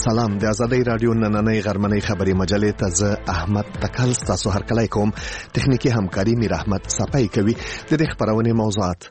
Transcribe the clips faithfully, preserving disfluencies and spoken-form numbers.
سلام، د آزادۍ رادیو نننۍ غرمنۍ خبري مجلې ته زه احمد تکل تاسو هرکلی کوم. تخنیکی همکاري میر احمد صفای کوي. د دې خبرونې موضوعات: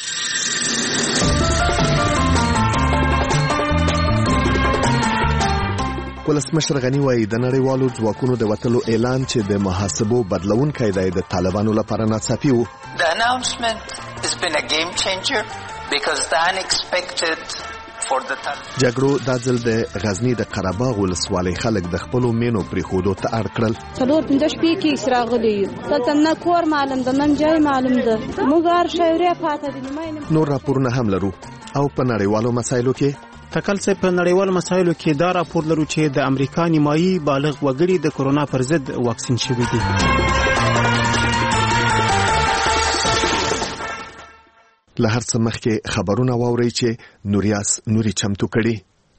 ولسمشر غنی وایي د نړیوالو ځواکونو د وتلو اعلان چې د محاسبو بدلونکی دی د طالبانو لپاره ناڅاپي و. The announcement has been a game changer because the unexpected for the Taliban. جګړو دا ځل د غزنی د قرهباغ ولسوالۍ خلک د خپلو مینو پرېښودو ته اړ کړل. څلور پنځه شپې کې راغلي یو، دلته نه کور معلوم ده نه ځای معلوم ده، موږ هر شی ورې پاته دي. نور راپورونه هم لرو او په نړیوالو مسایلو کې تکل څه په نړیوالو مسایلو کې دا راپور لرو چې د امریکا نیمایي بالغ وګړي د کورونا پر ضد واکسین شوي دي. له هر څه مخکې خبرونه واورئ چې نوریاس نوري چمتو کړي.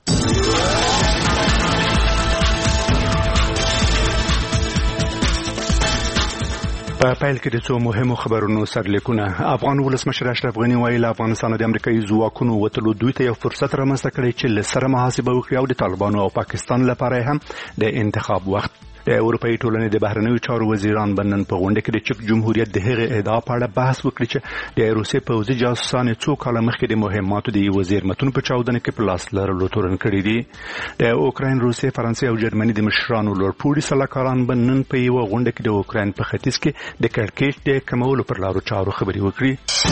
په پیل کې د څو مهمو خبرونو سرلیکونه. افغان ولسمشر اشرف غنی وایي له افغانستان د امریکایي ځواکونو وتلو دوی ته یو فرصت رامنځته کړی چې له سره محاسبه وکړي او د طالبانو او پاکستان لپاره هم د انتخاب وخت. د اروپایي ټولنې د بهرنیو چارو وزیران بنن په غونډه کې د چک جمهوریت د هغې ادعا په اړه بحث وکړي چې د روسیې پوځي جاسوسانو څو کاله مخکې د مهماتو د وزیر متون په چاودنه کې په لاس لرلو تورن کړي دي. د اوکراین، روسیې، فرانسې او جرمني د مشرانو لوړپوړي سلاکاران بنن په یو غونډه کې د اوکراین په ختیځ کې د کړکېچ د کمولو پر لارو چارو خبرې وکړي.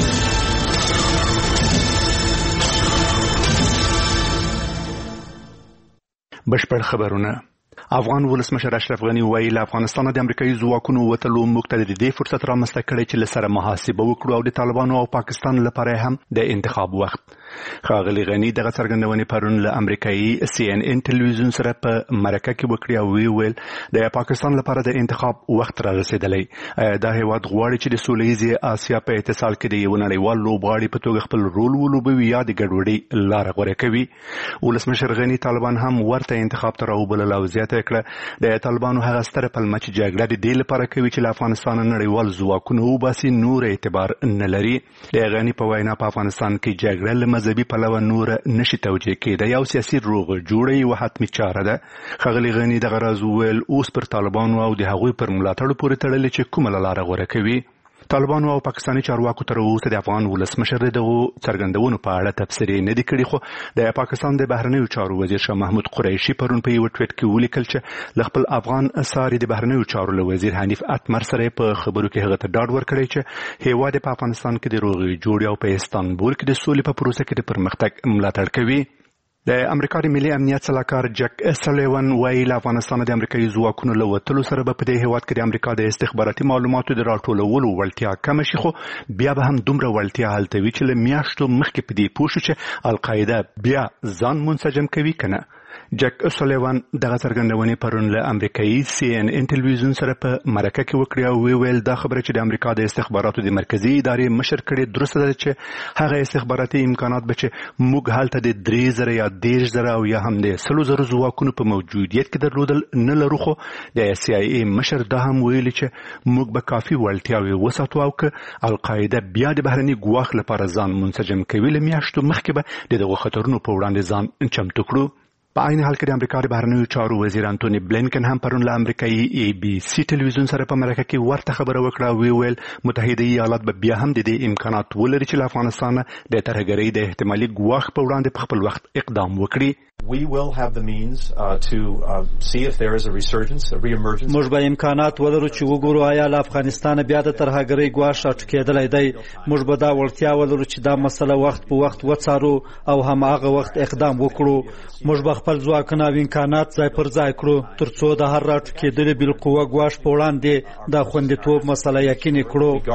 بشپړ خبرونه. افغان ولسمشر اشرف غنی وایي له افغانستان د امریکایي ځواکونو وتلو موږ ته د دې فرصت رامنځته کړی چې له سره محاسبه وکړو او د طالبانو او پاکستان لپاره هم د انتخاب وخت. ښاغلي غنی دغه څرګندونې پرون له امریکایي سی ان ان ټلویزیون سره په مرکه کې وکړې او وی ویل د پاکستان لپاره د انتخاب وخت را رسېدلی. دا هیواد غواړي چې د سولیزې اسیا په اتصال کې د یو نړیوال لوبغاړي په توګه خپل رول ولوبوي یا د ګډوډۍ لاره غوره کوي. ولسمشر غنی طالبان هم ورته انتخاب ته راوبلل او زیاته کړه د طالبانو هغه ستره پلمه چې جګړه د دې لپاره کوي چې له افغانستان نړیوال ځواکونه وباسي نور اعتبار نه لري. د غنی په وینا په افغانستان کې جګړه له مذهبي پلوه نور نشي توجیه کېدای یو سیاسي روغ جوړه یو حتمي چاره ده. ښاغلي غنی دغه راز وویل اوس پر طالبانو او د هغوی پر ملاتړو پورې تړلې چې کومه لاره غوره کوي. طالبانو او پاکستاني چارواکو تر اوسه د افغان ولسمشر دغه څرګندونو په اړه تفسیر نه دی کړی، خو د پاکستان د بهرنیو چارو وزیر شاه محمود قریشي پرون په یو ټویټ کې ولیکل چې له خپل افغان اساري د بهرنیو چارو له وزیر حنیف اتمر سره په خبرو کې هغه ته ډاډ ورکړی چې هیواد په افغانستان کې د روغې جوړې او په استانبول کې د سولې په پروسه کې د پرمختګ ملاتړ کوي. د امریکا د ملي امنیت سلاکار جک سلیوان وایي له افغانستان د امریکایي ځواکونو له وتلو سره به په دې هیواد کې د امریکا د استخباراتي معلوماتو د راټولولو وړتیا کمه شي، خو بیا به هم دومره وړتیا هلته وي چې له میاشتو مخکې په دې پوه شو چې القاعده بیا ځان منسجم کوي که نه. جک سلیوان دغه څرګندونې پرون له امریکایي سی ان ان ټلویزیون سره په مرکه کې وکړې او وی ویل دا خبره چې د امریکا د استخباراتو د مرکزي ادارې مشر کړې درسته ده چې هغه استخباراتي امکانات به چې موږ هلته د درې زره یا دېرش زره او یا هم د سلو زرو ځواکونو په موجودیت کې درلودل نه لرو، خو د سی آی ای مشر دا هم ویلي چې موږ به کافي وړتیاوې وساتو او که القاعده بیا د بهرني ګواښ لپاره ځان منسجم کوي له میاشتو مخکې به د دغو خطرونو په وړاندې ځان چمتو کړو. په عین حال کې د امریکا د بهرنیو چارو وزیر انټونی بلینکن هم پرون له امریکایي ای بي سي ټلویزیون سره په مرکه کې ورته خبره وکړه. وی ویل متحده ایالات به بیا هم د دې امکانات ولري چې له افغانستان د ترهګرۍ د احتمالي ګواښ په وړاندې په خپل وخت اقدام وکړي. We will have the means uh, to uh, see if there is a resurgence, a re-emergence. موږ به امکانات ولرو چې وګورو آیا له افغانستان بیا د ترهګرۍ ګواښ راټوکېدلی دی. موږ به دا وړتیا ولرو چې دا مسله وخت په وخت وڅارو او هماغه وخت اقدام وکړو. موږ به خپل ځواکونه او امکانات ځای پر ځای کړو تر څو د هر راټوکېدلي بالقوه ګواښ په وړاندې د خوندیتوب مسله یقیني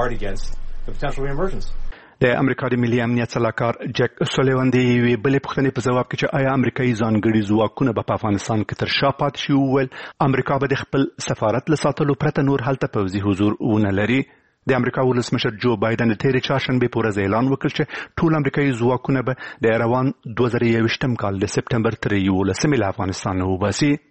کړو. د امریکا د ملي امنیت سلاکار جک سلیوان د یوې بلې پوښتنې په ځواب کې چې آیا امریکایي ځانګړي ځواکونه به په افغانستان کې تر شا پاتې شي وویل امریکا به د خپل سفارت له ساتلو پرته نور هلته پوځي حضور ونه لري. د امریکا ولسمشر جو بایدن د تېرې چهارشنبې په ورځ اعلان وکړ چې ټول امریکایي ځواکونه به د روان دوه زره یوویشتم کال د سپټمبر تر یولسمې له افغانستان نه وباسي.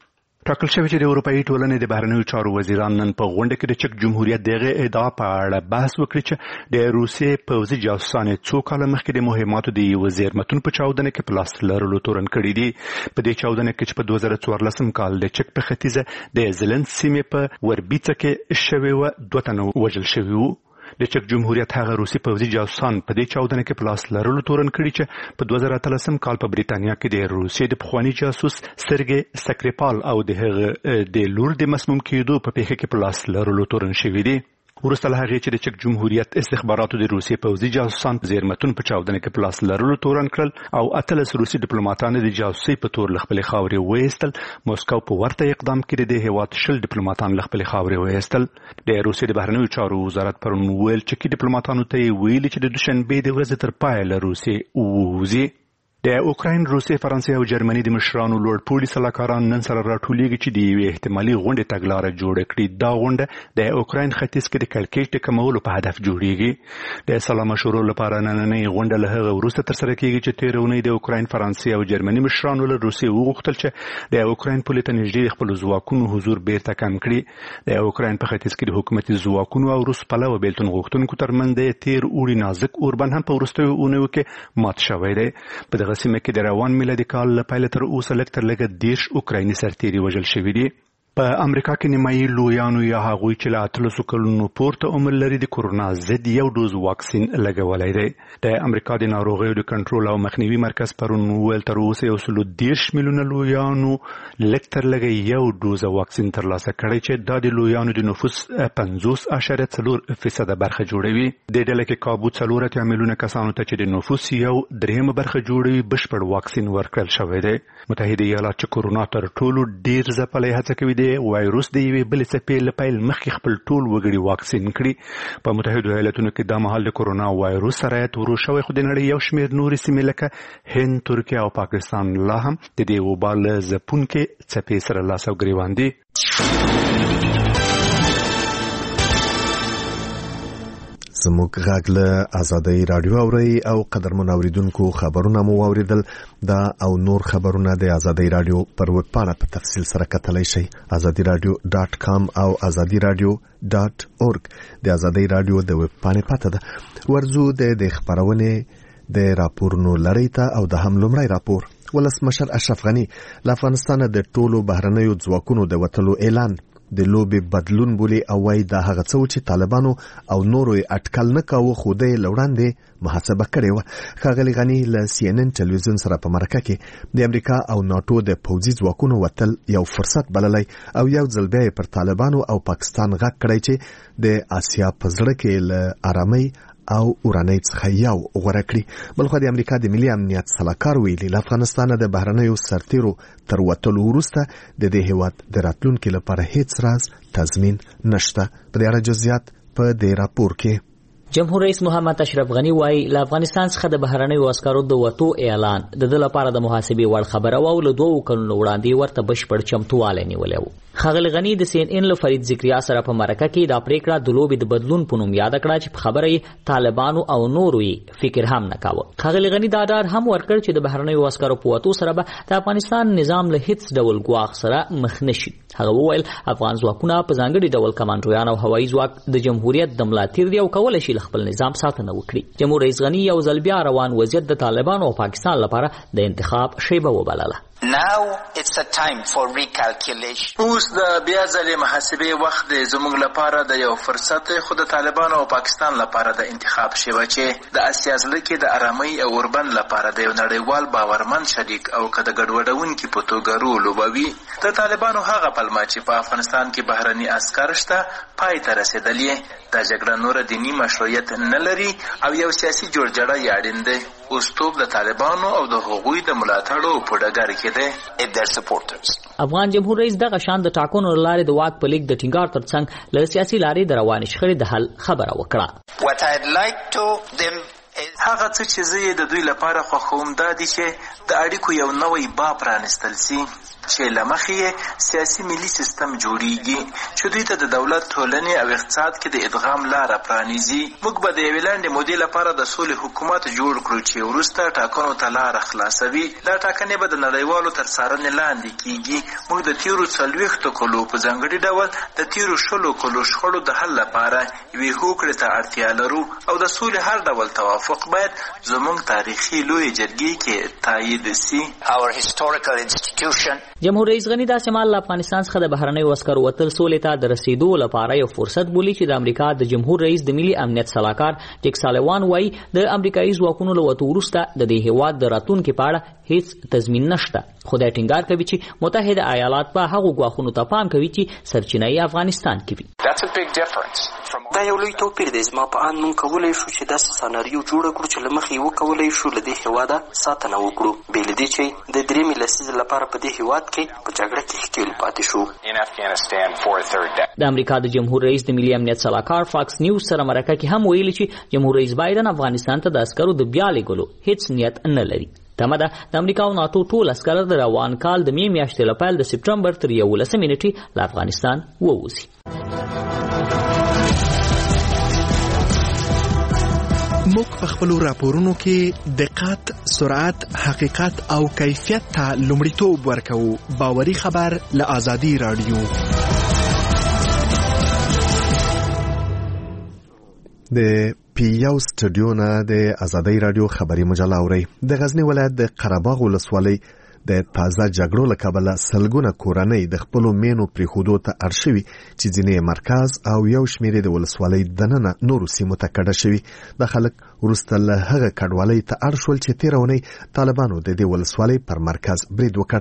ټاکل شوی چې د اروپאי ټولنې د بهرنیو چارو وزیران نن په غونډه کې د چک جمهوریت دغه ادعا په اړه بحث وکړي چې د روسیې پوځي جاسوسان څو کاله مخکې د مهماتو د یو وزیرمتون په چاودنه کې په لاس لرلو تورن کړي دي. په دې چاودنه کې چې په دوه زره څوارلسم کال د چک په ختیځه د زلند سیمې په وربیڅه کې شوی و دوه تنه وژل شوي وو. د چک جمهوریت هغه روسي پوځي جاسوسان په دې چاودنه کې په لاس لرلو تورن کړي چې په دوه زره اتلسم کال په بریتانیا کې د روسیې د پخواني جاسوس سرګي سکریپال او د هغه د لور د مسموم کېدو په پیښه کې په لاس لرلو تورن شوي دي. وروسته له هغې چې د چک جمهوریت استخباراتو د روسیې پوځي جاسوسان په زیرمتون په چاودنه کې په لاس لرلو تورن کړل او اتلس روسي ډیپلوماټان د جاسوسۍ په تور له خپلې خاورې وایستل. موسکو په ورته اقدام کې د دې هېواد شل ډیپلوماټان له خپلې خاورې وایستل. د روسیې د بهرنیو چارو وزارت پرون وویل چې کې ډیپلوماټانو ته یې ویلي چې د دوشنبې د ورځې تر پایه له روسیې ووځي. د اوکراین، روسیې، فرانسې او جرمني د مشرانو لوړ پوړي سلاکاران نن سره راټولېږي چې د یوې احتمالي غونډې تګلاره جوړه کړي. دا غونډه د اوکراین ختیځ کې د کړکېچ د کمولو په هدف جوړېږي. د سلا مشورو لپاره نننۍ غونډه له هغه وروسته ترسره کېږي چې تېره اونۍ د اوکراین، فرانسې او جرمني مشرانو له روسیې وغوښتل چې د اوکراین پولې ته نږدې خپلو ځواکونو حضور بیرته کم کړي. د اوکراین په ختیځ کې د حکومتي ځواکونو او روس پلوه بېلتون غوښتونکو ترمنځ د تېر اوړي نازک اوربند هم په وروستیو اونیو کې مات شوی دی. په دغه سیمه کې د روان میلادي کال له پیله تر اوسه لږ تر لږه دېرش اوکرایني سرتېري وژل شوي دي. په امریکا کې نیمایي لویانو یا هغوی چې له اتلسو کلونو پورته عمر لري د کورونا ضد یو ډوز واکسین لګولی دی. د امریکا د ناروغیو د کنټرول او مخنیوي مرکز پرون وویل تر اوسه یو سلو دېرش میلیونه لویانو لږ تر لږه یو ډوزه واکسین ترلاسه کړی چې دا د لویانو د نفوس پنځوس اعشاریه څلور فیصده برخه جوړوي. د ډله کې کابو څلور اتیا میلیونه کسانو ته چې د نفوس یو درېیمه برخه جوړوي بشپړ واکسین ورکړل شوی دی. متحده ایالات چې کورونا تر ټولو ډېر ځپلی هڅه کوي وایروس د یوې بلې څپې له پیل مخکې خپل ټول وګړي واکسین کړي. په متحدو ایالتونو کې دا مهال د کورونا وایروس سرایت ورو شوی، خو د نړۍ یو شمېر نورې سیمې لکه هند، ترکیه او پاکستان لا هم د دې وبا له ځپونکې څپې سره لاس او ګریوان دي. زموږ غږ له ازادۍ راډیو اورئ او قدرمن اوریدونکو خبرونه مو واوریدل. دا او نور خبرونه د ازادۍ راډیو پر ویب پاڼه په تفصیل سره کتلی شئ. ازادي راډیو ډاټ کام او ازادي راډیو ډاټ اورګ د ازادۍ راډیو د ویب پاڼې پته ده. ورځو د د خبرونې د راپورونو لړۍ ته او د هم لومړی راپور. ولسمشر اشرف غني له افغانستانه د ټولو بهرنیو ځواکونو د وتلو اعلان د لوبې بدلون بولي او وايي دا هغه څه چې طالبانو او نورو یې اټکل نه کاوه، خو د وړاندې محاسبه کړې وه. ښاغلي غني له سی ان ان ټلویزیون سره په مرکه کې د امریکا او ناټو د پوځي ځواکونو وتل یو فرصت بللی او یو ځل بیا پر طالبانو او پاکستان غږ کړی چې د آسیا په زړه کې له آرامۍ او اورانۍ څخه یو غوره کړي. بلخو د امریکا د ملي امنیت سلاکار ویلي له افغانستانه د بهرنیو سرتیرو تر وتلو وروسته د دې هېواد د راتلونکي لپاره هیڅ راز تضمین نشته. په دې اړه جزئیات په دې راپور کې جمهور رئیس محمد اشرف غني وايي له افغانستان څخه د بهرنیو عسکرو د وتو اعلان د د لپاره د محاسبې وړ خبره او له دوه کلونو وړاندې ورته بشپړ چمتوالی نیولی و. ښاغلي غني د سی ان ان له فرید ذکریا سره په مرکه کې دا پریکړه د لوبې د بدلون په نوم یاد کړه چې په خبره یې طالبانو او نورو یې فکر هم نه کاوه. ښاغلي غني دا ډاډ هم ورکړ چې د بهرنیو عسکرو په وتو سره به د افغانستان نظام له هیڅ ډول ګواښ سره مخ نه شي. هغه وویل افغان ځواکونه په ځانګړي ډول کمانډویان او هوایي ځواک د جمهوریت د ملاتړ دی او کولی شي خپل نظام ساتنه وکړي. جمهور رئیس غني یو ځل بیا روان وضعیت د طالبانو او پاکستان لپاره د انتخاب شیبه وبلله. Now it's a time for recalculation. اوس د بیا ځلې محاسبې وخت دی زموږ لپاره د یو فرصت خو د طالبانو او پاکستان لپاره د انتخاب شوه چې د اسیا ځله کې د آرامۍ او اوربند لپاره د یو نړیوال باورمند شریک او که د ګډوډونکي په توګه رول لوبوي. د طالبانو هغه پلمه چې په افغانستان کې بهرني عسکر شته پای ته رسېدلې. دا جګړه نوره دیني مشروعیت نه لري او یو سیاسي جوړجاړی یې اړین دی. اوس توپ د طالبانو او د هغوی د ملاتړو په ډګر کې دی. افغان جمهور رئیس دغه شان د ټاکنو له لارې د واک په لیک د ټینګار ترڅنګ له سیاسي لارې د روانې شخړې د حل خبره وکړه. What I'd like to them هغه څه چې زه یې د دوی لپاره خوښوم دا دي چې د اړیکو یو نوی باب پرانیستل سي چې له مخې یې سیاسي ملي سیستم جوړیږي چې دوی ته د دولت، ټولنې او اقتصاد کې د ادغام لاره پرانیزي. موږ به د یوې لنډې مودې لپاره د سولې حکومت جوړ کړو چې وروسته ټاکنو ته لاره خلاصوي. دا ټاکنې به د نړیوالو تر څارنې لاندې کیږي. موږ د تیرو څلوېښتو کلو په ځانګړي ډول د تیرو شلو کلو شخړو د حل لپاره یوې هوکړې ته اړتیا لرو او د سولې هر ډول توافق باید زموږ تاریخي لویې جرګې کې تایید سي. Our historical institution جمهور رئیس غنی داسې مال افغانستان څخه د بهرنیو عسکرو وتل سولې ته د رسیدو لپاره یو فرصت بولي چې د امریکا د جمهور رئیس د ملي امنیت صلاحکار جیک سالیوان وایي د امریکایي ځواکونو له وتو وروسته د دې هېواد د راتلونکي په اړه هیڅ تضمین نشته. خو دا ټینګار کوي چې متحده ایالات په هغو ګواښونو ته پام کوي چې سرچینه یې افغانستان کې وي. دا یو لوی توپیر دی. زما په اند موږ کولی شو چې داسې سناریو جوړه کړو چې له مخې یې وکولی شو له دې هېواده ساتنه وکړو، بې له دې چې د درېیمې لسیزې لپاره په دې هېواد کې په جګړه کې ښکېل پاتې شو. د امریکا د جمهور رئیس د ملي امنیت صلاحکار فاکس نیوز سره مرکه کې هم ویلي چې جمهور رئیس بایدن افغانستان ته د عسکرو د بیا لېږلو هیڅ نیت نه لري. تمه ده د امریکا او ناتو ټول عسکر د روان کال د مې میاشتې له پیل د سپټمبر تر یولسمې نیټې له افغانستان ووځي. موږ په خپلو راپورونو کې دقت، سرعت، حقیقت او کیفیت ته لومړیتوب ورکوو. باوري خبر له آزادي رادیو. د پیو سټوډیو نه د آزادي رادیو خبري مجله اوري. د غزنی ولایت د قرهباغ ولسوالۍ د تازه جګړو له کبله سلګونه کورنۍ د خپلو مینو پرېښودو ته اړ شوي چې ځینې مرکز او یو شمېر د ولسوالۍ دننه نورو سیمو ته کډه شوي. دا خلک وروسته له هغه کډوالۍ ته اړ شول چې تېره اونۍ طالبانو د دې ولسوالۍ پر مرکز برید وکړ.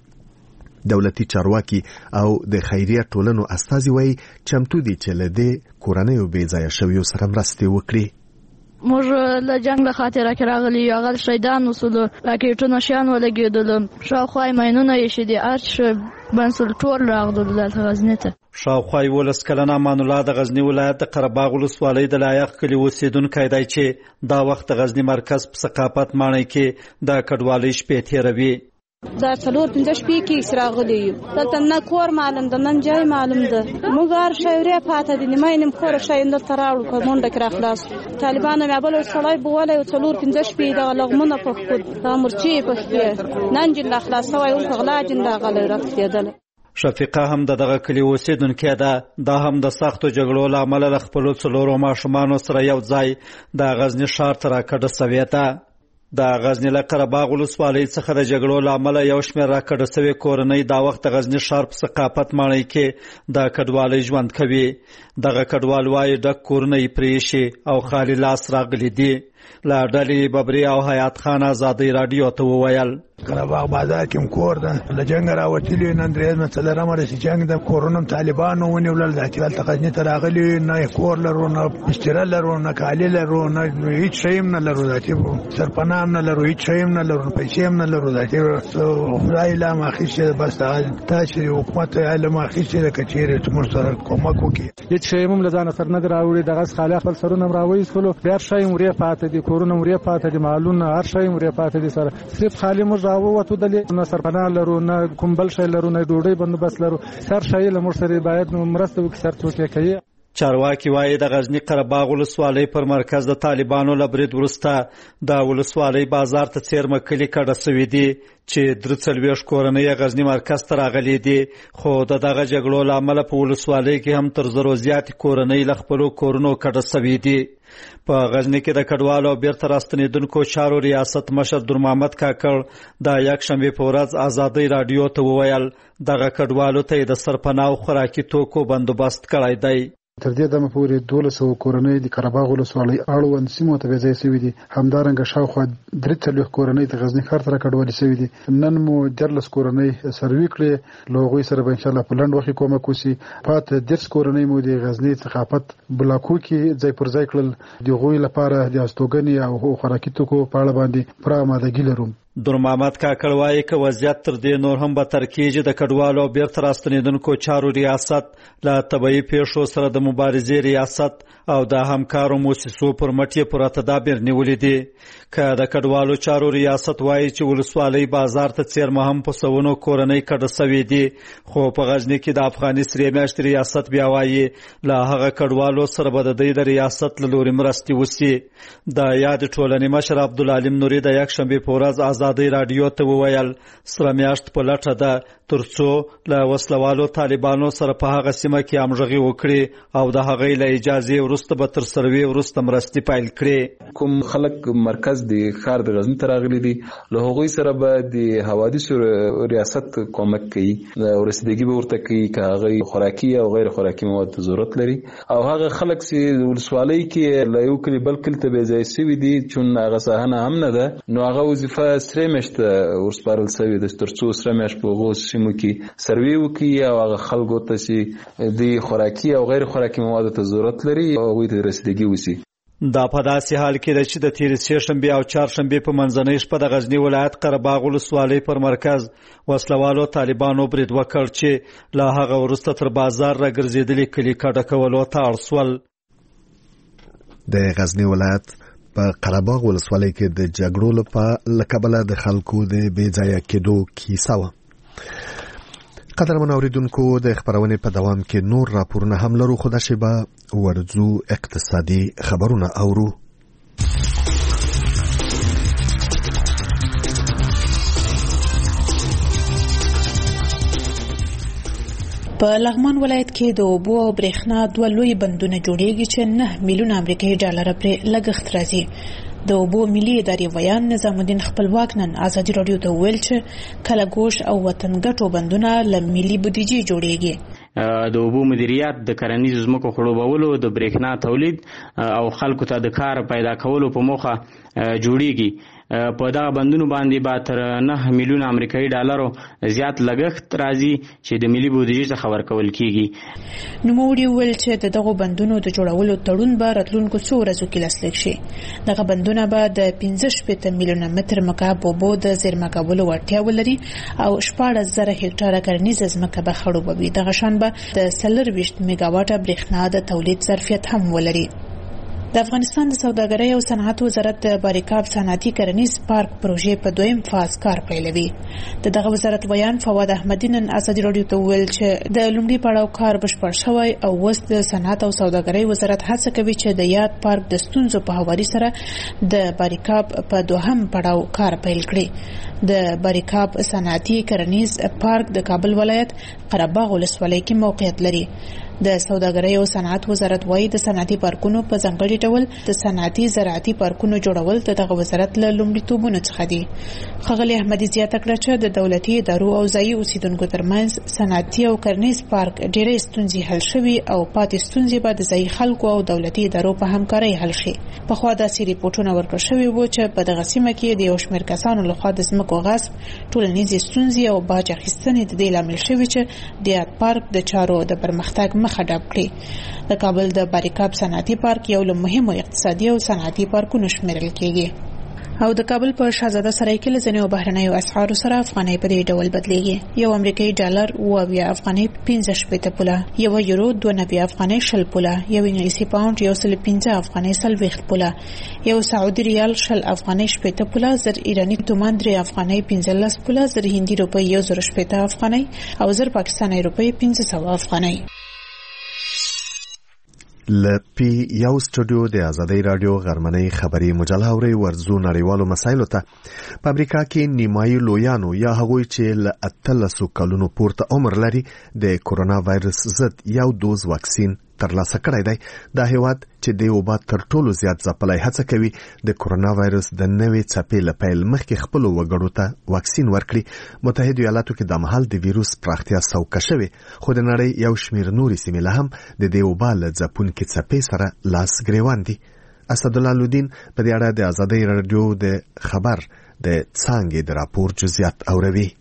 دولتي چارواکي او د خیریه ټولنو استازي وایي چمتو دي چې له دې کورنیو بې ځایه شویو سره مرستې وکړي. موږ له جنګ له خاطره کې راغلي یو، هغه شهیدان وسولو، راکېټونه شیان ولګېدل، شاوخوا یې ماینونه ایښي دي، هر څه بنسل ټول راغلل دلته غزني ته. شاوخوا یولس کلن امان الله د غزني ولایت د قرهباغ ولسوالۍ د لایق کلي اوسېدونکی دی چې دا وخت د غزني مرکز په ثقافت ماڼۍ کې د کډوالۍ شپې تېروي. دا څلور پنځه شپې کې راغلي یو، دلته نه کور معلوم ده نه جای معلوم ده. موږ هر شی ورې پاته دي، نیمه نیم کور شی دلته راوړو په منډه کې راخلاص. طالبانو مې بل سړی بولی یو څلور پنځه شپې دغه لغمونه په خود دا مرچې په خپې نن جن خلاص شوی اوس غلا جن راغلی راکېدل. شفیقه هم د دغه کلي اوسېدونکې ده. دا هم د سختو جګړو له امله له خپلو څلورو ماشومانو سره یو ځای د غزني ښار ته راکډه سوې ده. د غزني له قرهباغ ولسوالۍ څخه د جګړو له امله یو شمېر راکډه سوې کورنۍ دا وخت د غزني ښار په ثقافت ماڼۍ کې د کډوالۍ ژوند کوي. دغه کډوال وایي ډک کورونه یې پرې ایښي او خالي لاس راغلي دي. له ډلې ببري او حیات خان آزادۍ راډیو ته وویل قرهباغ بازار کې کور ده له جنګ راوتلي نن درېیمه څلورمه رسي جنګ د کورونه طالبانو ونیولل. دلته غزني ته راغلي نه کور لرو نه اشترا لرو نه کالي لرو نه هیڅ شی هم نه لرو. دلته سرپناه هم نه لرو، هیڅ شی هم نه لرو، پیسې هم نه لرو. دلته خدای لا ماخیسته بس تاسو حکومت علم ماخیسته د کچېره تمر سره کومک وکړي. هیڅ شی هم له ځان سره نه راوړي. دغه خالي خپل سرونه راوېستلو بیا شی مورې پاتې دي، کورونه مورې پاتې دي، مالونه هر شی مورې پاتې دي. سره صرف خالي مور راووتو دلې نه سرپناه لرو نه کوم بل شی لرو نه ډوډۍ بندوبست لرو. هر شی له موږ سره باید مرسته وکړي سر څوک کوي. چارواکي وایي د غزني قرهباغ ولسوالۍ پر مرکز د طالبانو له برید وروسته د ولسوالۍ بازار ته څیرمه کلي کډه سوي دي چې درې څلوېښت کورنۍ غزني مرکز ته راغلي دي. خو د دغه جګړو له امله په ولسوالۍ کې هم تر زرو زیاتې کورنۍ له خپلو کورونو کډه سوي دي. په غزني کې د کډوالو او بیرته راستنېدونکو چارو ریاست مشر درمحمد کاکړ د یکشنبې په ورځ آزادۍ راډیو ته وویل دغه کډوالو ته یې د سرپناه او خوراکي توکو بندوبست کړی دی. تر دې دمه پورې دولس سوه کورنۍ د قرهباغ ولسوالۍ اړوند سیمو ته بې ځایه سوي دي. همدارنګه شاوخوا درې څلوېښت کورنۍ د غزني ښار ته راکډوالې سوي دي. نن مو دیارلس کورنۍ سروي کړې، له هغوی سره به انشاءالله په لنډ وخت کې کومک وشي. پاته دېرش کورنۍ مو د غزني ثقافت بلاکو کې ځای پر ځای کړل. د هغوی لپاره د هستوګنې او خوراکي توکو په اړه باندې پوره امادګي لرو. در محمد کاکړ وایي که وضعیت تر دې نور هم بدتر کېږي د کډوالو او بیرته راستنېدونکو چارو ریاست له طبیعي پیښو سره د مبارزې ریاست او د همکارو موسسو پر مټ یې پوره تدابیر نیولي دي. که د کډوالو چارو ریاست وایي چې ولسوالۍ بازار ته څیرمه هم په سوونو کورنۍ کډه سوي دي، خو په غزني کې د افغاني سرې میاشتې ریاست بیا وایي له هغه کډوالو سره به د دوی د ریاست له لوري مرستې وسي. د یاد ټولنې مشر عبدالعلیم نوري د یکشنبې په ورځ آزادۍ راډیو ته وویل سره میاشت په لټه ده ترڅو له وسلوالو طالبانو سره په هغه سیمه کې همغږي وکړي او د هغې له اجازې وروسته به تر سروې وروسته مرستې پیل کړي. کوم خلک مرکز د ښار د غزني ته راغلي دي له هغوی سره به د حوادثو ریاست کومک کوي او رسیدګي به ورته کوي که هغوی خوراکي او غیر خوراکي مواد ته ضرورت لري. او هغه خلک چې ولسوالۍ کې له یو کلي بل کلي ته بې ځایه سوي دي چون هغه ساحه هم نه ده نو هغه وظیفه سرې میاشته ورسپارل سوې ده تر څو سره میاشت په هغو سیمو کې سروې وکړي او هغه خلکو ته چې د خوراکي او غیر خوراکي موادو ته ضرورت لري او هغوی ته رسیدګي وشي. دا په داسې حال کې ده چې د تېرې سېشنبې او چهارشنبې په منځنۍ شپه د غزني ولایت قرهباغ ولسوالۍ پر مرکز وسلوالو طالبانو برید وکړ چې له هغه وروسته تر بازار راګرځېدلي کلي کډه کولو ته اړ شول. د غزني ولایت په قرهباغ ولسوالۍ کې د جګړو له کبله د خلکو د بې ځایه کېدو کیسه وه. قدرمن اوریدونکو د خبرونې په دوام کې نور راپورونه هم لرو، خو دا شیبه ورځو اقتصادي خبرونه اورو. په لغمان ولایت کې د اوبو او برېښنا دوه لوی بندونه جوړیږي چې نه میلیونه امریکایي ډالر پرې لګښت راځي. د اوبو ملي ادارې ویان نظام الدین خپلواک نن ازادي راډیو ته ویل چې کله ګوش او وطن ګټو بندونه له ملي بودیجې جوړیږي. د اوبو مدیریت د کرنیزو ځمکو خړوبولو د برېښنا تولید او خلکو ته د کار پیدا کولو په موخه جوړیږي. په دغه بندونو باندې به تر نه میلیونه امریکایي ډالرو زیات لګښت راځي چې د ملي بودیجې څخه ورکول کیږي. نوموړي ویل چې د دغو بندونو د جوړولو تړون به راتلونکو څو ورځو کې لاسلیک شي. دغه بندونه به د پنځه شپېته میلیونه متر مکعب اوبو د زیرمه کولو وړتیا ولري او شپاړس زره هکټاره کرنیزه ځمکه به خړوبوي. دغه شان به د څلرویشت میګاواټه برېښنا د تولید ظرفیت هم ولري. د افغانستان د سوداګرۍ او صنعت وزارت د باریکاب صنعتي کرنیز پارک پروژې په دویم فاز کار پیلوي. د دغه وزارت ویان فواد احمدی نن ازادي راډیو ته ویل چې د لومړي پړاو کار بشپړ شوی او اوس د صنعت او سوداګرۍ وزارت هڅه کوي چې د یاد پارک د ستونزو په هواري سره د باریکاب په دوهم پړاو کار پیل کړي. د باریکاب صنعتي کرنیز پارک د کابل ولایت قرهباغ ولسوالۍ کې موقعیت لري. د سوداګرۍ او صنعت وزارت وايي د صنعتي پارکونو په ځانګړي ډول د صنعتي زراعتي پارکونو جوړول د دغه وزارت له لومړیتوبونو څخه دي. ښاغلي احمدي زیاته کړه چې د دولتي ادارو او ځایي اوسیدونکو ترمنځ صنعتي او کرنیز پارک ډېرې ستونزې حل شوي او پاتې ستونزې به د ځایي خلکو او دولتي ادارو په همکارۍ حل شي. پخوا داسې ریپورټونه ورکړل شوي وو چې په دغه سیمه کې د یو شمېر کسانو لخوا د ځمکو غصب، ټولنیزې ستونزې او باج اخیستنې د دې لامل شوي چې د یاد پارک د چارو د پرمختګ مخه ډب کړي. د کابل د باریکاب صنعتي پارک یو له مهمو اقتصادي او صنعتي پارکونو شمیرل کېږي. او د کابل په شاهزاده سرای کې لزنیو بهرنیو اسعارو سره افغانۍ په دې ډول بدلیږي. یو امریکایي ډالر اوه اویا افغانۍ پنځه شپېته پوله، یو یورو دوه نوي افغانۍ شل پوله، یو انګلیسي پاونډ یو سل پنځه افغانۍ څلوېښت پوله، یو سعودي ریال شل افغانۍ شپېته پوله، زر ایراني تومان درې افغانۍ پنځلس پوله، زر هندي روپۍ یو زر شپېته افغانۍ او زر پاکستاني روپۍ پنځه سوه افغانۍ. لپی یو سټوډیو د ازادۍ رادیو غرمنۍ خبري مجله اوري ورزو نړیوالو مسایلو ته. په امریکا کې نیمایي لویانو یا هغوی چې له اتلسو کلونو پورته عمر لري د کورونا وایرس ضد یو دوز واکسین ترلاسه کړی دی. دا هیواد چې د وبا تر ټولو زیات ځپلای هڅه کوي د کورونا وایرس د نوې څپې له پیل مخکې خپل وګړو ته واکسین ورکړي. متحده ایالاتو کې د مهال د ویروس پراختیا څوکه شوې، خو د نړۍ یو شمېر نورې سیمې له هم د دې وبا له ځپونکې څپې سره لاس ګریوان دي. اسدالله لودین په دې اړه د ازادۍ رادیو د خبر د څانګې د راپور جزئیات اوروي.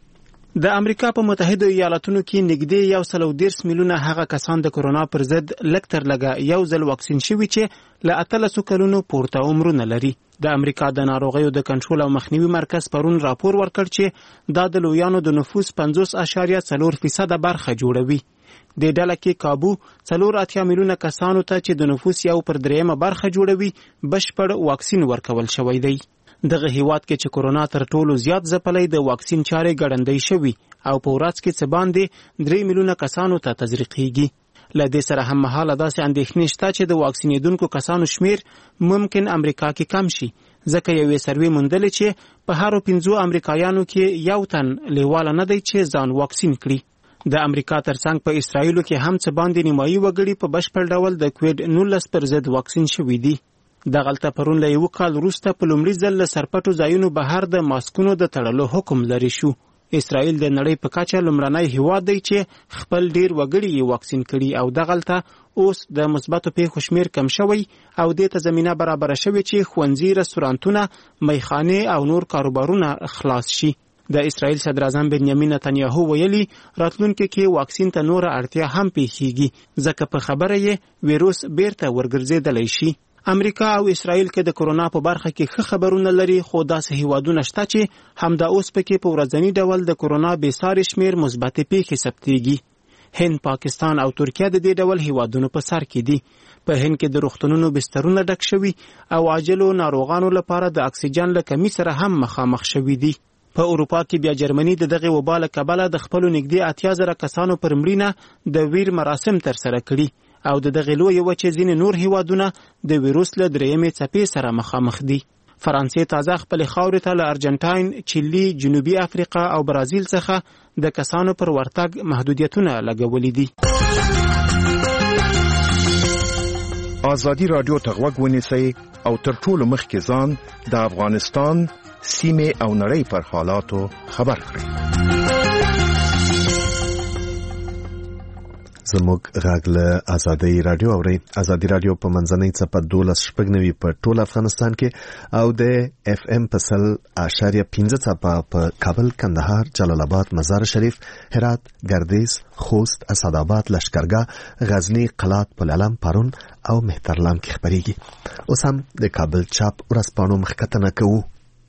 د امریکا په متحده ایالاتونو کې نږدې یو سل او دېرش میلیونه هغه کسان د کرونا پر ضد لږ تر لږه یو ځل واکسین شوي چې له اتلسو کلونو پورته عمرونه لري. د امریکا د ناروغیو د کنټرول او مخنیوي مرکز پرون راپور ورکړ چې دا د لویانو د نفوس پنځوس اعشاریه څلور فیصده برخه جوړوي. د ډله کې کابو څلور اتیا میلیونه کسانو ته چې د نفوس یو پر دریمه برخه جوړوي بشپړ واکسین ورکول شوی دی. دغه هیواد کې چې کرونا تر ټولو زیات ځپلی د واکسین چارې ګړندۍ شوي او په ورځ کې څه باندې درې میلیونه کسانو ته تزریقېږي. له دې سره هم مهاله داسې اندېښنې شته چې د واکسینېدونکو کسانو شمیر ممکن امریکا کې کم شي، ځکه یوې سروې موندلې چې په هرو پنځو امریکایانو کې یو تن لیواله نه دی چې ځان واکسین کړي. د امریکا ترڅنګ په اسرائیلو کې هم څه باندې نیمایي وګړي په بشپړ ډول د کووډ نولس پر ضد واکسین شوي دي. دغلته پرون له یو کال وروسته په لومړي ځل له سرپټو ځایونو بهر د ماسکونو د تړلو حکم لري شو. اسرائیل د نړۍ په کچه لومړنی هیواد دی چې خپل ډیر وګړي یې واکسین کړي او دغلته اوس د مثبتو پیښو شمیر کم شوی او دې ته زمینه برابره شوې چې ښوونځي، رستورانتونه، میخانې او نور کاروبارونه خلاص شي. د اسرائیل صدر اعظم بنیامین نتنیاهو ویلي راتلونکي کې واکسین ته نوره اړتیا هم پیښیږي، ځکه په خبره یې ویروس بیرته ورګرځېدلی شي. امریکا او اسرائیل کې د کرونا په برخه کې ښه خبرونه لري، خو داسې هیوادونه شته چې همدا اوس پکې په ورځني ډول د کرونا بېسارې شمیر مثبتې پیښې ثبتېږي. هند، پاکستان او ترکیه د دې ډول هیوادونو په سر کې دي. په هند کې د روغتونونو بسترونه ډک شوي او عاجلو ناروغانو لپاره د اکسیجن له کمي سره هم مخامخ شوي دي. په اروپا کې بیا جرمني د دغه وبا له کبله د خپلو نږدې اتیا زره کسانو پر مړینه د ویر مراسم ترسره کړي او د دغې لویې وچې ځینې نور هیوادونه د ویروس له درېیمې څپې سره مخامخ دي. فرانسې تازه خپلې خاورې ته له ارجنټاین، چیلي، جنوبي افریقا او برازیل څخه د کسانو پر ورتګ محدودیتونه لګولي دي. ازادي راډیو ته غوږ ونیسئ او تر ټولو مخکې ځان د افغانستان، سیمې او نړۍ پر حالاتو خبر کړئ. زموږ غږ له ازادي راډیو اورئ. ازادي راډیو په منځنۍ څپه دولس شپږ نوي په ټول افغانستان کې او د اف ام په سل اعشاریه پنځه څپه په کابل، کندهار، جلال آباد، مزار شریف، هرات، ګردیز، خوست، اسداباد، لشکرګاه، غزنی، قلات، پلعلم، پارون او مهترلام کې خبرېږي. اوس هم د کابل چاپ ورځپاڼو مخکتنه کوو.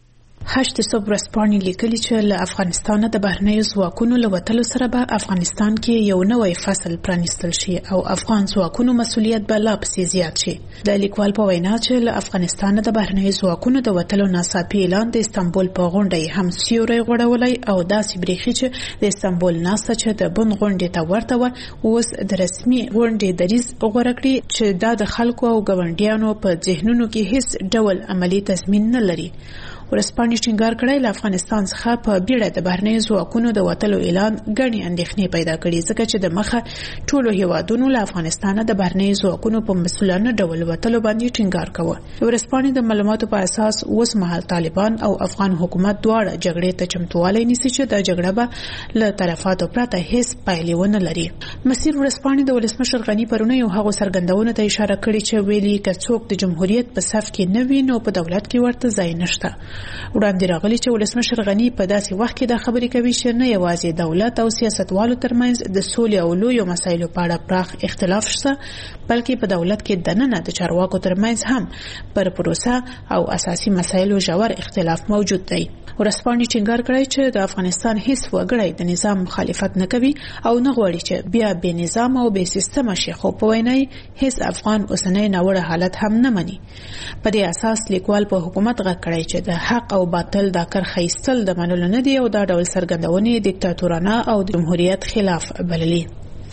هشت صبح ورځپاڼې لیکلي چې له افغانستانه د بهرنیو ځواکونو له وتلو سره به افغانستان کې یو نوی فصل پرانیستل شي او افغان ځواکونو مسؤلیت به لا پسې زیات شي. د لیکوال په وینا چې له افغانستانه د بهرنیو ځواکونو د وتلو ناڅاپي اعلان د استانبول په غونډه هم سیوری غوړولی او داسې بریښي چې د استانبول ناسته چې د بن غونډې ته ورته وه اوس د رسمي غونډې دریځ غوره کړي چې دا د خلکو او ګاونډیانو په ذهنونو کې هیڅ ډول عملی تضمین نه لري. ورځپاڼې ټینګار کړی له افغانستان څخه په بیړه د بهرنیو ځواکونو د وتلو اعلان ګڼې اندېښنې پیدا کړي، ځکه چې د مخه ټولو هیوادونو له افغانستانه د بهرنیو ځواکونو په مسؤلانه ډول وتلو باندې ټینګار کاوه. ورځپاڼې د معلوماتو په اساس اوس مهال طالبان او افغان حکومت دواړه جګړې ته چمتووالی نیسي چې د جګړه به له تلفاتو پرته هیڅ پایلې ونه لري. مسیر ورځپاڼې د ولسمشر غني پرونه یو هغو څرګندونو ته اشاره کړې چې ویلي که څوک د جمهوریت په صف کې نه وي نو په دولت کې ورته ځای نشته. وړاندې راغلي چې ولسمشر غني په داسې وخت کې دا خبرې کوي چې نه یوازې دولت او سیاستوالو ترمنځ د سولې او لویو مسایلو په اړه پراخ اختلاف شته، بلکې په دولت کې دننه د چارواکو ترمنځ هم پر پروسه او اساسي مسایلو ژور اختلاف موجود دی. ورځپاڼې ټینګار کړی چې د افغانستان هیڅ وګړی د نظام مخالفت نه کوي او نه غواړي چې بیا بې نظام او بې سیستمه شي، خو په وینا هیڅ افغان اوسنی ناوړه حالت هم نه مني. په دې اساس لیکوال په حکومت غږ کړی چې د حق او باطل دا کرښه ایستل د منلو نه دی او دا ډول څرګندونې دیکتاتورانه او د جمهوریت خلاف بللي.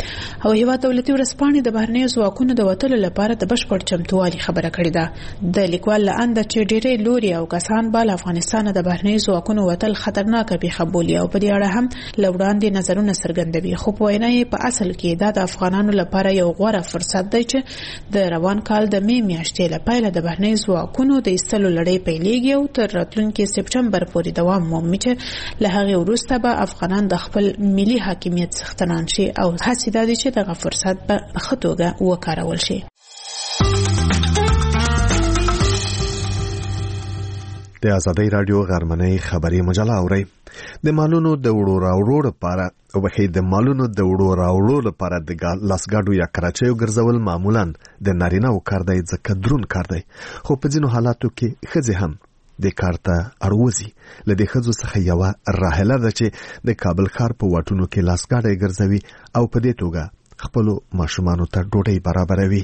او هیواد دولتي ورځپاڼې د بهرنیو ځواکونو د وتلو لپاره د بشپړ چمتووالي خبره کړې ده. د لیکوال له انده چې ډېری لوري او کسان به له افغانستانه د بهرنیو ځواکونو وتل خطرناکه پیښه بولي او په دې اړه هم له وړاندې نظرونه څرګندوي، خو په وینا یې په اصل کې دا د افغانانو لپاره یو غوره فرصت دی چې د روان کال د می میاشتې له پیله د بهرنیو ځواکونو د ایستلو لړۍ پیلېږي او تر راتلونکي سپټمبر پورې دوام مومي چې له هغې وروسته به افغانان د خپل ملي حاکمیت څښتنان شي او هڅې دا دي چې دغه فرصت به په ښه توګه وکارول شي. د ازادۍ رادیو غرمنۍ خبري مجله اورئ. د مالونو د وړو راوړو لپاره او بخې د مالونو د وړو راوړو لپاره د لاسګاډو یا کراچیو ګرځول معمولا د نارینه او کار دی ځکه درون کار دی، خو په ځینو حالاتو کې ښځې هم د کار ته اړوځي. له دې ښځو څخه یوه راحله ده چې د کابل ښار په واټونو کې لاسګاډی ګرځوي او په دې توګه خپلو ماشومانو ته ډوډۍ برابروي.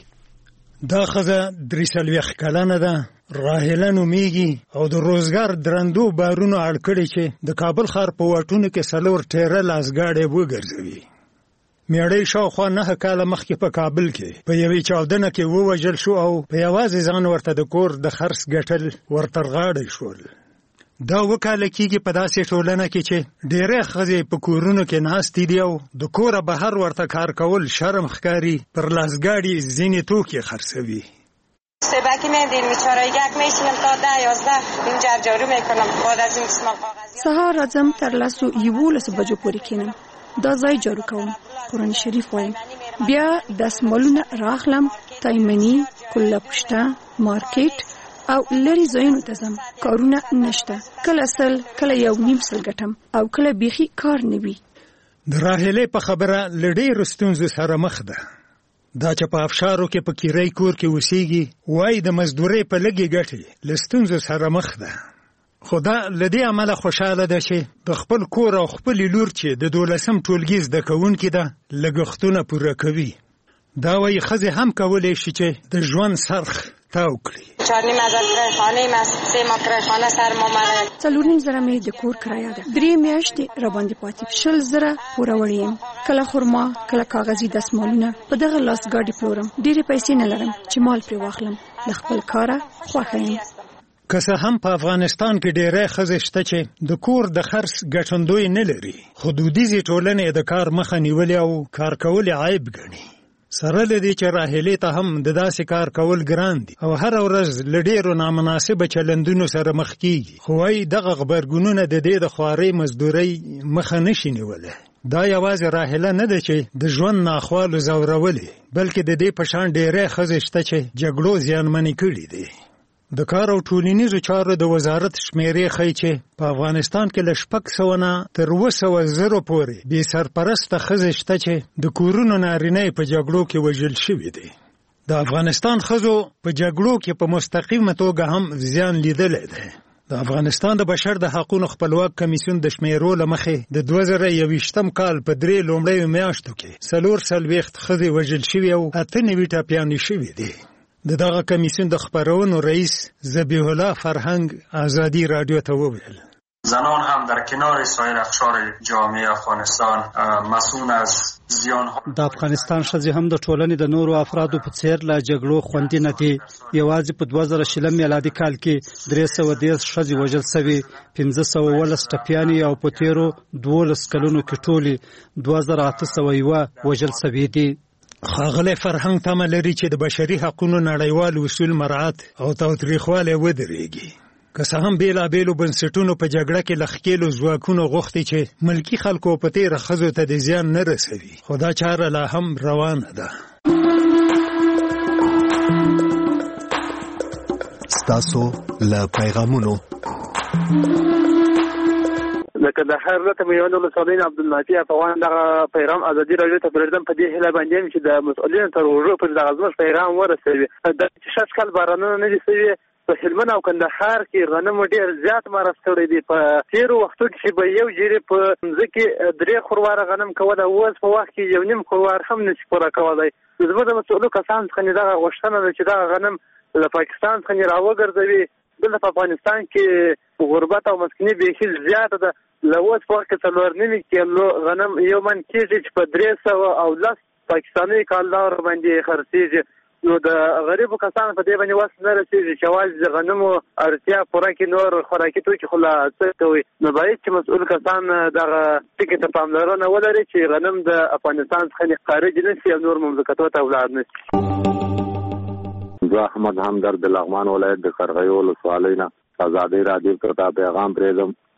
دا ښځه درې څلوېښت کلنه ده، راحله نومیږي او د روزګار درندو بارونو اړ کړي چې د کابل ښار په واټونو کې څلور ټیره لاسګاډی وګرځوي. میړی شاوخوا نهه کاله مخکې په کابل کې په یوې چاودنه کې ووژل شو او په یوازې ځان ورته د کور د خرڅ ګټل ورترغاړی شول. دا وکاله کېږي په داسې ټولنه کې چې ډېرې ښځې په کورونو کې ناستې دي او د کوره بهر ورته کار کول شرم ښکاري، پر لاسګاډي ځینې توکي خرڅوي. سبکی میدین میچاره یک میشینم تا ده یازده این جرجارو میکنم بعد از این قسمال کاغذی سهار راځم تر لاسو یوولس بجو پورې کینم، دا ځای جارو کوم، قرآن شریف وایم، بیا دستمالونه راخلم، تایمنی، کله پشته، مارکیټ او لری ځایونو ته ځم. کارونه نشته، کله سل کله یو نیم سل ګټم او کله بیخي کار نه وي. د راحلې په خبره له ډېرو ستونزو سره مخ ده. دا چې په افشارو کې په کیرای کور کې اوسېږي وایي د مزدورۍ په لږې ګټې له ستونزو سره مخ ده. خو دا له دې امله خوشحاله ده چې د خپل کور او خپلې لور چې د دولسم ټولګي زده کوونکې ده لګښتونه پوره کوي. دا وایي ښځې هم کولی شي چې د ژوند سرخ تاو کړي. چهار نیم هزار کرایه خانه ایم است، سه ماه کرایه خانه سر ما مره. څلور نیم زره مې د کور کرایه ده، درې میاشتې راباندې پاتې، شل زره پوره وړی یم. کله خرما کله کاغذي دستمالونه په دغه لاسګاډي پلورم. ډېرې پیسې نه لرم چې مال پرې واخلم، له خپل کاره خوښه یم. که څه هم په افغانستان کې ډېری ښځې شته چې د کور د خرڅ ګټندوی نه لري، خو دودیزې ټولنې د کار مخه نیولې او کار کول عیب ګڼي. سره له دې چې راحلې ته هم د داسې کار کول ګران دي او هره ورځ له ډېرو نامناسبه چلندونو سره مخ کېږي، خو وایي دغه غبرګونونه د دې د خوارۍ مزدورۍ مخه نشي نیولی. دا یوازې راحله نه ده چې د ژوند ناخوالو ځورولې، بلکې د دې په شان ډېری ښځې شته چې جګړو زیانمنې کړي دي. د کار او ټولنیزو چارو د وزارت شمیرې ښیي چې په افغانستان کې له شپږ سوه نه تر اوه سوه زرو پورې بې سرپرسته ښځې شته چې د کورونو نارینه په جګړو کې وژل شوي دي. د افغانستان ښځو په جګړو کې په مستقیمه توګه هم زیان لیدلی دی. د افغانستان د بشر د حقونو خپلواک کمیسیون د شمیرو له مخې د دوه زره یوویشتم کال په درې لومړیو میاشتو کې څلور څلوېښت ښځې وژل شوي او اته نوي ټپیانې شوي دي. د دغه کمیسیون د خپرونو رئیس ذبیح الله فرهنگ ازادي رادیو ته وویل زنان هم در کنار سایر اقشار جامعه افغانستان مسئول از زیان د افغانستان ښځې هم د ټولنې د نورو افرادو په څیر له جګړو خوندي نه دي. یوازې په دوه زره شلم میلادي کال کې درې سوه دېرش ښځې وژل سوي، پنځه سوه اوولس ټپیانې او په تېرو دولس کلونو کې ټولې دوه زره اته سوه یوه وژل سوي دي. ښاغلی فرهنګ تمه لري چې د بشري حقونو نړیوال اصول مراعات او تاوتریخوالی ودرېږي. که څه هم بېلابېلو بنسټونو په جګړه کې له ښکېلو ځواکونو غوښتي چې ملکي خلکو په تېره ښځو ته د زیان نه رسوي، خو دا چاره لا هم روانه ده. ستاسو له پیغامونو لکه د هر ورته میوند ولسوالۍ نه عبدالنافي افغان دغه پیغام ازادي راډیو ته پرېږدم په دې هیله باندې یم چې د مسؤلینو تر اوږو پورې دغه زموږ پیغام ورسوي. دا چې شاید کال بارانونه نه دي سوي په هلمند او کندهار کې غنم ډېر زیات مصرف کړی دی. په تېرو وختو کې به یو جرې په ځمکې درې خورواره غنم کول، اوس په وخت کې یو نیم خوروار هم نشي پوره کولی. زموږ د مسؤلو کسانو څخه دغه غوښتنه ده چې دغه غنم له پاکستان څخه راوګرځوي. دلته په افغانستان کې غربت او مسکیني بیخي زیاته ده. له اوس په وخت کې څلور نیم کیلو غنم یو من کېږي چې په درې سوه او لس پاکستاني کالدارو باندې خرڅېږي. نو د غریبو کسانو په دې باندې وس نه رسېږي چې یوازې د غنمو اړتیا پوره کړي، نور خوراکي توکي خو لا څه کوي. نو باید چې مسؤل کسان دغه ټکي ته پاملرنه ولري چې غنم د افغانستان څخه خارج نه شي او نور مملکتو ته ولاړ نه شي. زه احمد همدرد د لغمان ولایت د قرغیو ولسوالۍ نه ازادۍ راډیو ته دا پیغام پرېږدم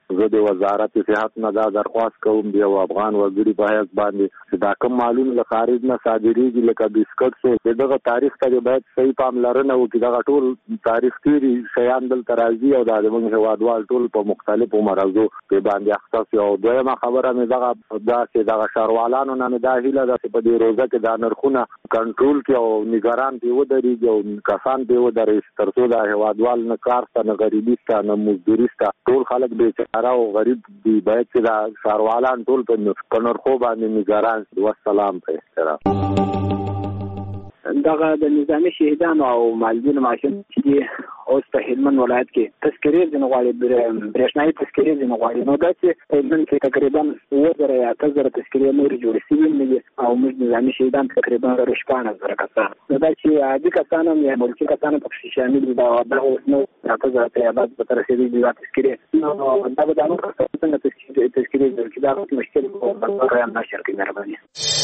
زه د وزارت صحت نه دا درخواست کوم دی او افغان وګړي په حیث باندې چې دا کوم مالونه له خارج نه صادریږي لکه بسکټ سو دغه تاریخ ته باید صحیح پاملرنه وکړي. دغه ټول تاریخ تیری شیان دلته راځي او دا زموږ هیوادوال ټول په مختلفو مرزو کې باندې اختصاص. او دویمه خبره مې دغه دا چې دغه ښاروالانو نه دا هیله ده چې په دې روزه کې دا نرخونه کنټرول کړي او نگران دې ودرېږي او کسان دې ودرېږي تر څو د هیوادوال نه کار ته نه غریبي ته نه مزدوري ته ټول خلک بیچاره او غریب دي باید چې دا ښاروالان ټول په نرخو باندې نگران شي. والسلام په احترام. دغه د نظامی شهیدانو او مالدینو معاشونه چې اوس په هلمند ولایت کې تذکرې ځنه غواړي برېښنايي تذکرې ځنه غواړي نو دا چې هلمند کې تقریبا اووه زره یا اته زره تذکرې نورې جوړې شوي دي او موږ نظامي شهیدان تقریبا شپاړس زره کسان نو دا چې عادي کسان هم یا ملکي کسان پکې شامل دي دا دغه اوس نو اته زره ته یا بعد به تر رسېدلي دي دا تذکرې نو دا به دا نور کسان څنګه تذکرې تذکرې ځل چې دا مشکل په بل ځای نشر کوي. مهرباني.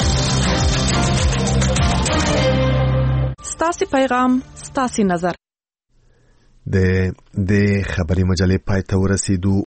ستاسي پیغام ستاسي نظر. د د خبري مجلې پای ته ورسېدو.